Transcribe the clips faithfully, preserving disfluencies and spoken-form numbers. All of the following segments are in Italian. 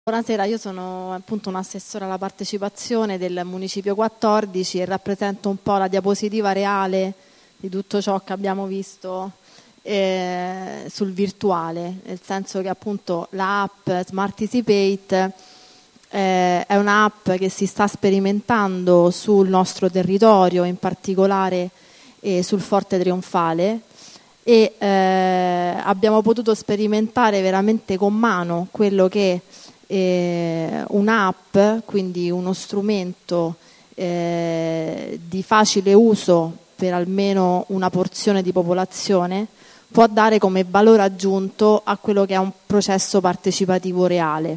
Buonasera, io sono appunto un'assessora alla partecipazione del Municipio quattordici e rappresento un po' la diapositiva reale di tutto ciò che abbiamo visto eh, sul virtuale, nel senso che appunto l'app Smartisipate eh, è un'app che si sta sperimentando sul nostro territorio, in particolare eh, sul Forte Trionfale, e eh, abbiamo potuto sperimentare veramente con mano quello che Eh, un'app, quindi uno strumento eh, di facile uso per almeno una porzione di popolazione, può dare come valore aggiunto a quello che è un processo partecipativo reale.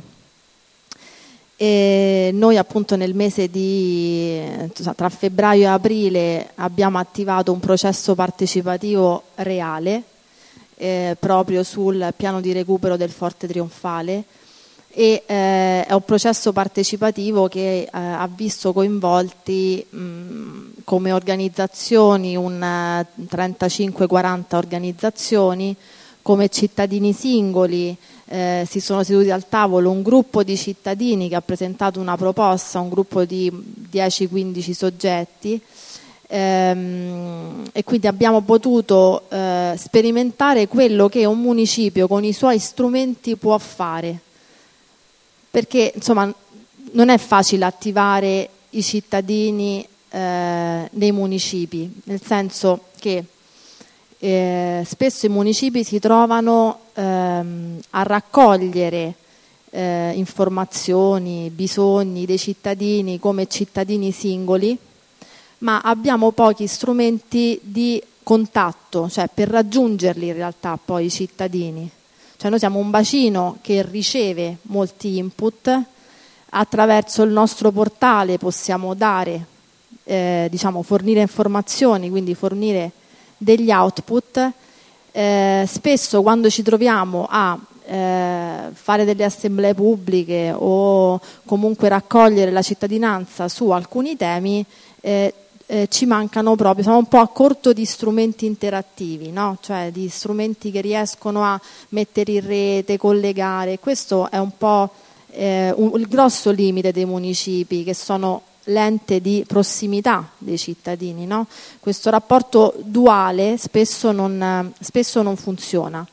E noi appunto nel mese di tra febbraio e aprile abbiamo attivato un processo partecipativo reale eh, proprio sul piano di recupero del Forte Trionfale. E eh, è un processo partecipativo che eh, ha visto coinvolti mh, come organizzazioni un trentacinque quaranta organizzazioni, come cittadini singoli eh, si sono seduti al tavolo un gruppo di cittadini che ha presentato una proposta, un gruppo di dieci quindici soggetti, ehm, e quindi abbiamo potuto eh, sperimentare quello che un municipio con i suoi strumenti può fare. Perché insomma non è facile attivare i cittadini eh, nei municipi, nel senso che eh, spesso i municipi si trovano ehm, a raccogliere eh, informazioni, bisogni dei cittadini come cittadini singoli, ma abbiamo pochi strumenti di contatto, cioè per raggiungerli in realtà poi i cittadini. Cioè noi siamo un bacino che riceve molti input, attraverso il nostro portale possiamo dare, eh, diciamo, fornire informazioni, quindi fornire degli output. Eh, spesso quando ci troviamo a eh, fare delle assemblee pubbliche o comunque raccogliere la cittadinanza su alcuni temi, eh, Eh, ci mancano proprio, siamo un po' a corto di strumenti interattivi, no? Cioè di strumenti che riescono a mettere in rete, collegare. Questo è un po' eh, un, il grosso limite dei municipi, che sono l'ente di prossimità dei cittadini, no? Questo rapporto duale spesso non, spesso non funziona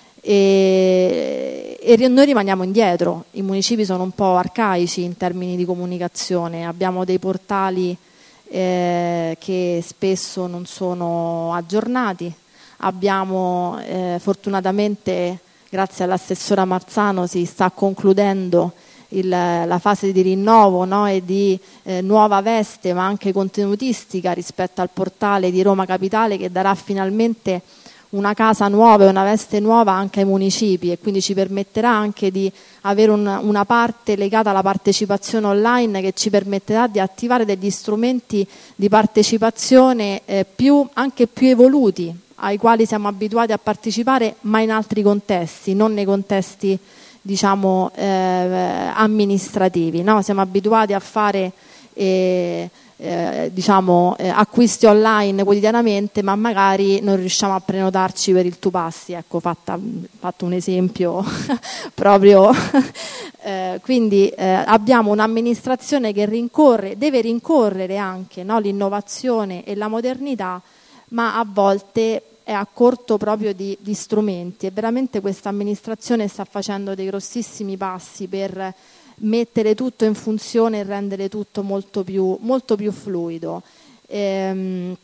e, e noi rimaniamo indietro. I municipi sono un po' arcaici in termini di comunicazione, abbiamo dei portali Eh, che spesso non sono aggiornati. Abbiamo eh, fortunatamente, grazie all'assessora Marzano, si sta concludendo il, la fase di rinnovo, no? E di eh, nuova veste, ma anche contenutistica rispetto al portale di Roma Capitale, che darà finalmente una casa nuova e una veste nuova anche ai municipi, e quindi ci permetterà anche di avere un, una parte legata alla partecipazione online, che ci permetterà di attivare degli strumenti di partecipazione eh, più, anche più evoluti, ai quali siamo abituati a partecipare, ma in altri contesti, non nei contesti diciamo eh, amministrativi, no? Siamo abituati a fare eh, Eh, diciamo eh, acquisti online quotidianamente, ma magari non riusciamo a prenotarci per il Tupassi, ecco, fatta, fatto un esempio proprio eh, quindi eh, abbiamo un'amministrazione che rincorre, deve rincorrere anche, no, l'innovazione e la modernità, ma a volte è a corto proprio di, di strumenti, e veramente questa amministrazione sta facendo dei grossissimi passi per mettere tutto in funzione e rendere tutto molto più, molto più fluido. Ehm,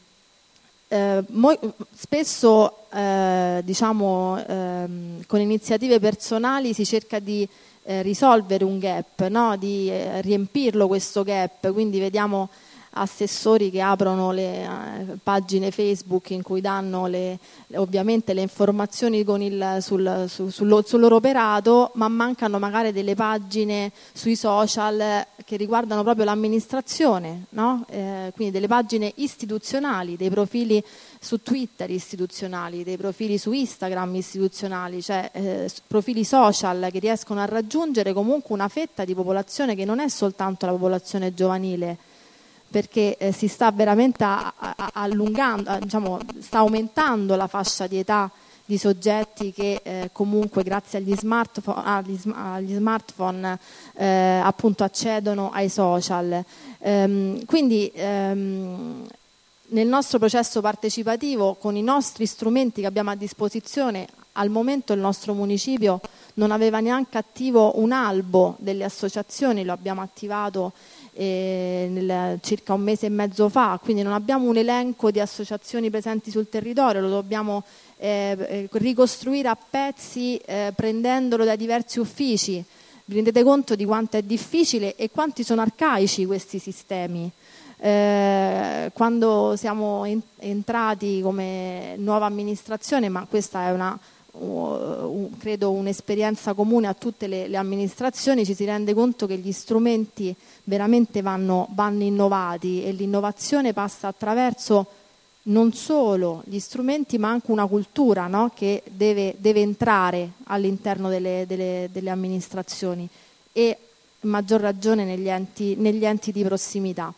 eh, mo, spesso eh, diciamo, ehm, con iniziative personali si cerca di eh, risolvere un gap, no? Di eh, riempirlo questo gap, quindi vediamo assessori che aprono le eh, pagine Facebook in cui danno le, ovviamente le informazioni con il, sul, su, sul, sul loro operato, ma mancano magari delle pagine sui social che riguardano proprio l'amministrazione, no? Eh, quindi delle pagine istituzionali, dei profili su Twitter istituzionali, dei profili su Instagram istituzionali, cioè eh, profili social che riescono a raggiungere comunque una fetta di popolazione che non è soltanto la popolazione giovanile, perché eh, si sta veramente a, a, allungando, a, diciamo, sta aumentando la fascia di età di soggetti che eh, comunque grazie agli smartphone, agli, agli smartphone eh, appunto accedono ai social. Ehm, quindi ehm, nel nostro processo partecipativo, con i nostri strumenti che abbiamo a disposizione, al momento il nostro municipio non aveva neanche attivo un albo delle associazioni, lo abbiamo attivato eh, nel, circa un mese e mezzo fa, quindi non abbiamo un elenco di associazioni presenti sul territorio, lo dobbiamo eh, ricostruire a pezzi eh, prendendolo da diversi uffici. Vi rendete conto di quanto è difficile e quanti sono arcaici questi sistemi? Eh, quando siamo in, entrati come nuova amministrazione, ma questa è una uh, credo un'esperienza comune a tutte le, le amministrazioni, ci si rende conto che gli strumenti veramente vanno, vanno innovati e l'innovazione passa attraverso non solo gli strumenti ma anche una cultura, no? Che deve, deve entrare all'interno delle, delle, delle amministrazioni e maggior ragione negli enti, negli enti di prossimità.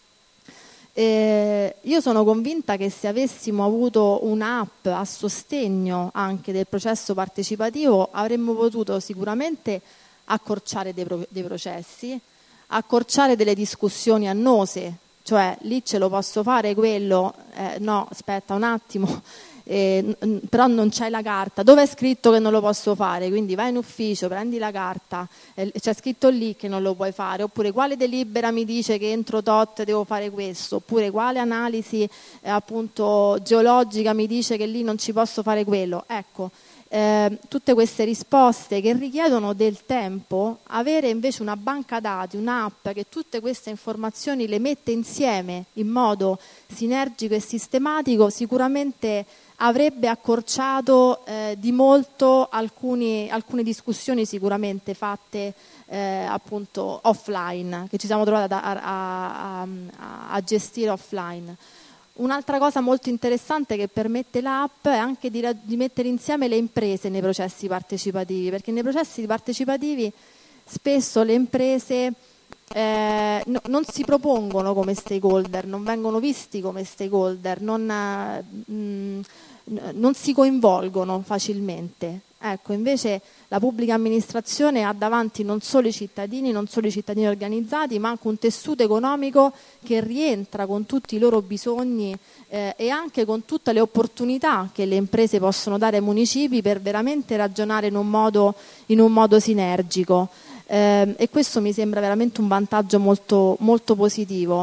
Eh, io sono convinta che se avessimo avuto un'app a sostegno anche del processo partecipativo avremmo potuto sicuramente accorciare dei, pro- dei processi, accorciare delle discussioni annose, cioè lì ce lo posso fare quello, eh, no aspetta un attimo, eh, n- però non c'è la carta, dove è scritto che non lo posso fare? Quindi vai in ufficio, prendi la carta, eh, c'è scritto lì che non lo puoi fare, oppure quale delibera mi dice che entro tot devo fare questo, oppure quale analisi eh, appunto geologica mi dice che lì non ci posso fare quello. Ecco, eh, tutte queste risposte che richiedono del tempo, avere invece una banca dati, un'app che tutte queste informazioni le mette insieme in modo sinergico e sistematico, sicuramente avrebbe accorciato eh, di molto alcuni, alcune discussioni sicuramente fatte eh, appunto offline, che ci siamo trovati a, a, a, a gestire offline. Un'altra cosa molto interessante che permette l'app è anche di, di mettere insieme le imprese nei processi partecipativi, perché nei processi partecipativi spesso le imprese eh, no, non si propongono come stakeholder, non vengono visti come stakeholder, non, mh, non si coinvolgono facilmente. Ecco, invece la pubblica amministrazione ha davanti non solo i cittadini, non solo i cittadini organizzati, ma anche un tessuto economico che rientra con tutti i loro bisogni eh, e anche con tutte le opportunità che le imprese possono dare ai municipi per veramente ragionare in un modo, in un modo sinergico. Eh, e questo mi sembra veramente un vantaggio molto, molto positivo.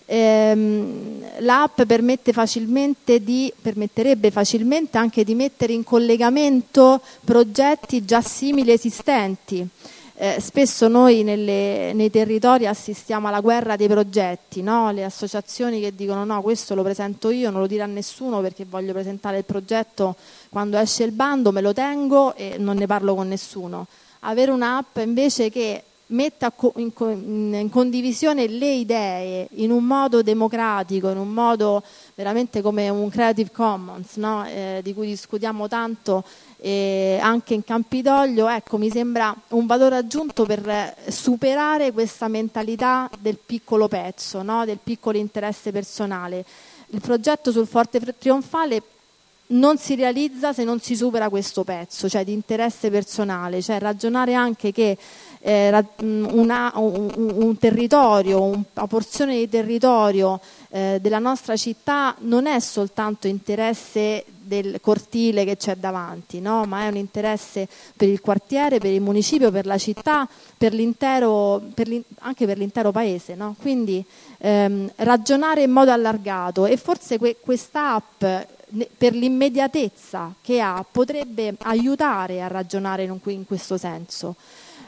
Ehm, l'app permette facilmente di, permetterebbe facilmente anche di mettere in collegamento progetti già simili esistenti. Eh, spesso noi nelle, nei territori assistiamo alla guerra dei progetti, no? Le associazioni che dicono no, questo lo presento io, non lo dire a nessuno perché voglio presentare il progetto, quando esce il bando me lo tengo e non ne parlo con nessuno. Avere un'app invece che metta in, in condivisione le idee in un modo democratico, in un modo veramente come un Creative Commons, no? eh, di cui discutiamo tanto eh, anche in Campidoglio, ecco, mi sembra un valore aggiunto per superare questa mentalità del piccolo pezzo, no? Del piccolo interesse personale. Il progetto sul Forte Trionfale non si realizza se non si supera questo pezzo, cioè di interesse personale, cioè ragionare anche che eh, una, un, un territorio, una porzione di territorio eh, della nostra città non è soltanto interesse del cortile che c'è davanti, no? Ma è un interesse per il quartiere, per il municipio, per la città, per l'intero, per anche per l'intero paese, no? Quindi ehm, ragionare in modo allargato e forse que- questa app per l'immediatezza che ha potrebbe aiutare a ragionare in, in questo senso.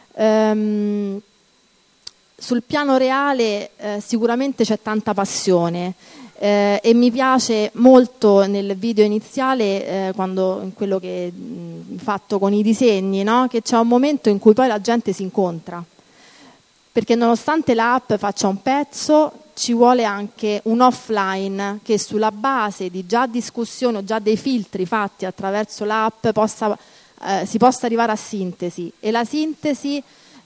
Um, sul piano reale eh, sicuramente c'è tanta passione eh, e mi piace molto nel video iniziale eh, quando in quello che mh, fatto con i disegni, no? Che c'è un momento in cui poi la gente si incontra, perché nonostante l'app faccia un pezzo ci vuole anche un offline che sulla base di già discussioni o già dei filtri fatti attraverso l'app possa, eh, si possa arrivare a sintesi, e la sintesi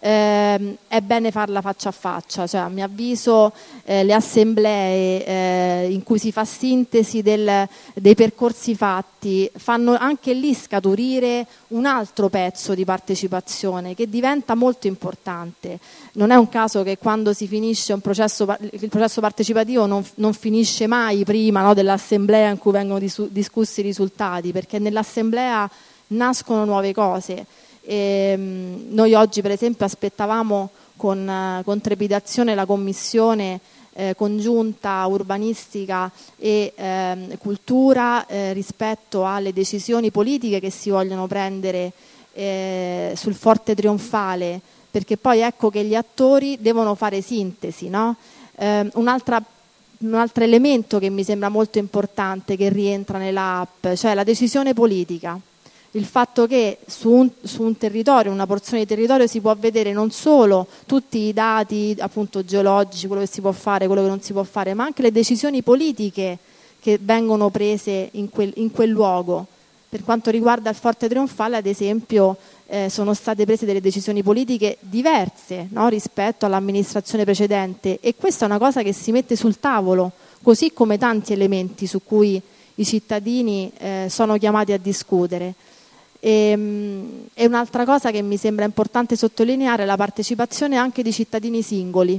ehm, è bene farla faccia a faccia, cioè a mio avviso eh, le assemblee eh, in cui si fa sintesi del, dei percorsi fatti fanno anche lì scaturire un altro pezzo di partecipazione che diventa molto importante. Non è un caso che quando si finisce un processo, il processo partecipativo non, non finisce mai prima, no, dell'assemblea in cui vengono disu- discussi i risultati, perché nell'assemblea nascono nuove cose. E, mh, noi oggi per esempio aspettavamo con, con trepidazione la commissione eh, congiunta urbanistica e eh, cultura eh, rispetto alle decisioni politiche che si vogliono prendere eh, sul Forte Trionfale, perché poi ecco che gli attori devono fare sintesi, no? Eh, un'altra, un altro elemento che mi sembra molto importante che rientra nell'app, cioè la decisione politica. Il fatto che su un, su un territorio, una porzione di territorio, si può vedere non solo tutti i dati appunto geologici, quello che si può fare, quello che non si può fare, ma anche le decisioni politiche che vengono prese in quel, in quel luogo. Per quanto riguarda il Forte Trionfale, ad esempio, eh, sono state prese delle decisioni politiche diverse, no, rispetto all'amministrazione precedente, e questa è una cosa che si mette sul tavolo, così come tanti elementi su cui i cittadini eh, sono chiamati a discutere. E, mh, e un'altra cosa che mi sembra importante sottolineare è la partecipazione anche di cittadini singoli,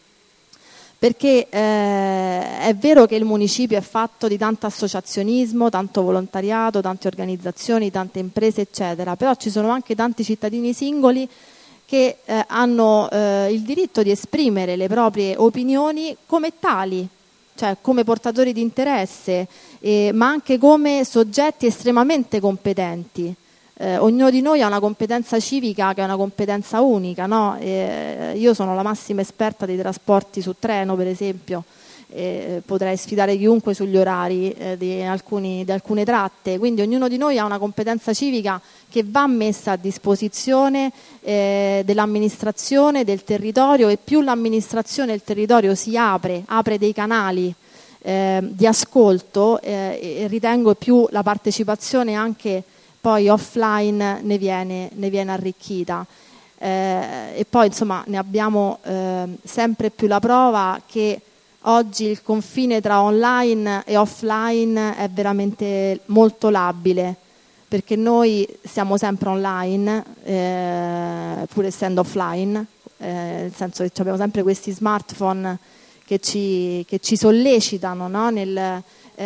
perché eh, è vero che il municipio è fatto di tanto associazionismo, tanto volontariato, tante organizzazioni, tante imprese eccetera, però ci sono anche tanti cittadini singoli che eh, hanno eh, il diritto di esprimere le proprie opinioni come tali, cioè come portatori di interesse, eh, ma anche come soggetti estremamente competenti. Eh, ognuno di noi ha una competenza civica che è una competenza unica, no? Eh, io sono la massima esperta dei trasporti su treno, per esempio, eh, potrei sfidare chiunque sugli orari eh, di, alcuni, di alcune tratte, quindi ognuno di noi ha una competenza civica che va messa a disposizione eh, dell'amministrazione, del territorio, e più l'amministrazione e il territorio si apre, apre dei canali eh, di ascolto, eh, e ritengo più la partecipazione anche poi offline ne viene, ne viene arricchita. Eh, e poi insomma ne abbiamo eh, sempre più la prova che oggi il confine tra online e offline è veramente molto labile, perché noi siamo sempre online eh, pur essendo offline, eh, nel senso che abbiamo sempre questi smartphone che ci, che ci sollecitano, no? Nel,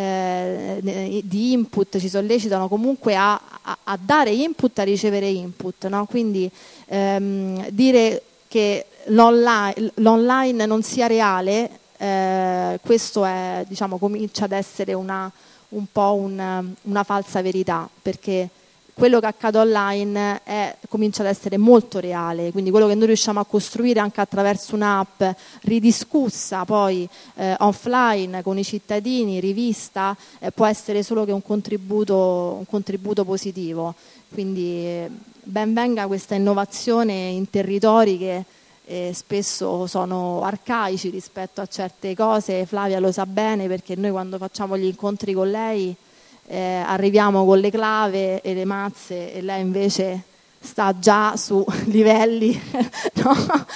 eh, di input, ci sollecitano comunque a, a, a dare input, a ricevere input, no? Quindi ehm, dire che l'online, l'online non sia reale, eh, questo è, diciamo, comincia ad essere una, un po' un, una falsa verità, perché quello che accade online è, comincia ad essere molto reale, quindi quello che noi riusciamo a costruire anche attraverso un'app ridiscussa poi eh, offline con i cittadini, rivista, eh, può essere solo che un contributo, un contributo positivo. Quindi eh, ben venga questa innovazione in territori che eh, spesso sono arcaici rispetto a certe cose. Flavia lo sa bene, perché noi quando facciamo gli incontri con lei Eh, arriviamo con le clave e le mazze, e lei invece sta già su livelli no?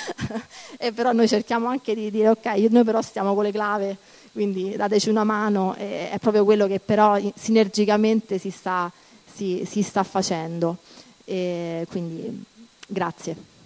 E però noi cerchiamo anche di dire ok, noi però stiamo con le clave, quindi dateci una mano, e è proprio quello che però sinergicamente si sta, si, si sta facendo, e quindi grazie.